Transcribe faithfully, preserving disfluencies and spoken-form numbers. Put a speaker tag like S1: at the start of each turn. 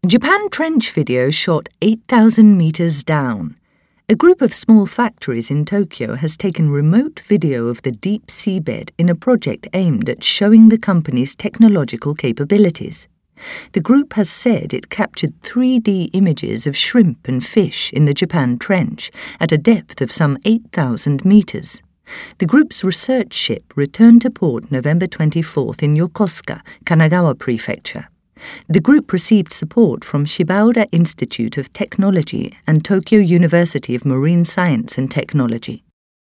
S1: Japan Trench video shot eight thousand meters down. A group of small factories in Tokyo has taken remote video of the deep seabed in a project aimed at showing the company's technological capabilities. The group has said it captured three D images of shrimp and fish in the Japan Trench at a depth of some eight thousand meters. The group's research ship returned to port November twenty-fourth in Yokosuka, Kanagawa Prefecture. The group received support from Shibaura Institute of Technology and Tokyo University of Marine Science and Technology.